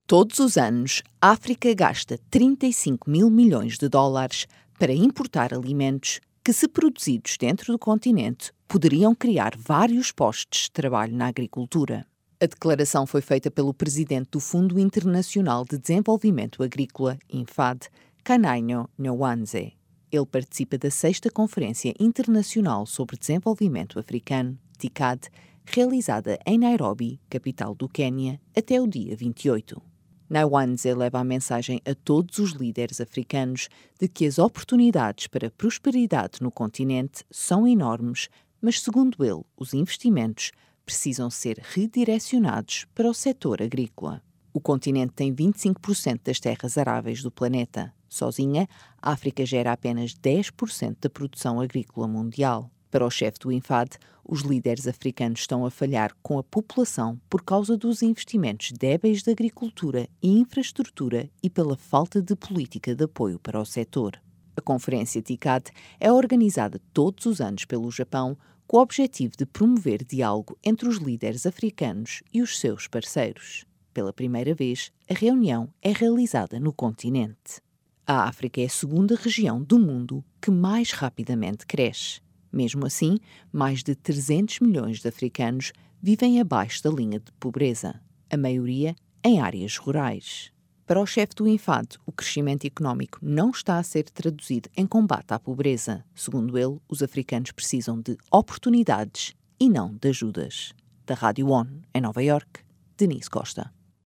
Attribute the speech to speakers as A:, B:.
A: Todos os anos, a África gasta 35 mil milhões de dólares para importar alimentos que, se produzidos dentro do continente, poderiam criar vários postos de trabalho na agricultura. A declaração foi feita pelo presidente do Fundo Internacional de Desenvolvimento Agrícola, INFAD, Kanaino Nyowanze. Ele participa da 6ª Conferência Internacional sobre Desenvolvimento Africano, TICAD, realizada em Nairobi, capital do Quênia, até o dia 28. Nyowanze leva a mensagem a todos os líderes africanos de que as oportunidades para a prosperidade no continente são enormes, mas, segundo ele, os investimentos precisam ser redirecionados para o setor agrícola. O continente tem 25% das terras aráveis do planeta. Sozinha, a África gera apenas 10% da produção agrícola mundial. Para o chefe do INFAD, os líderes africanos estão a falhar com a população por causa dos investimentos débeis de agricultura e infraestrutura e pela falta de política de apoio para o setor. A Conferência TICAD é organizada todos os anos pelo Japão com o objetivo de promover diálogo entre os líderes africanos e os seus parceiros. Pela primeira vez, a reunião é realizada no continente. A África é a 2ª região do mundo que mais rapidamente cresce. Mesmo assim, mais de 300 milhões de africanos vivem abaixo da linha de pobreza, a maioria em áreas rurais. Para o chefe do INFAD, o crescimento económico não está a ser traduzido em combate à pobreza. Segundo ele, os africanos precisam de oportunidades e não de ajudas. Da Rádio ONU, em Nova Iorque, Denise Costa.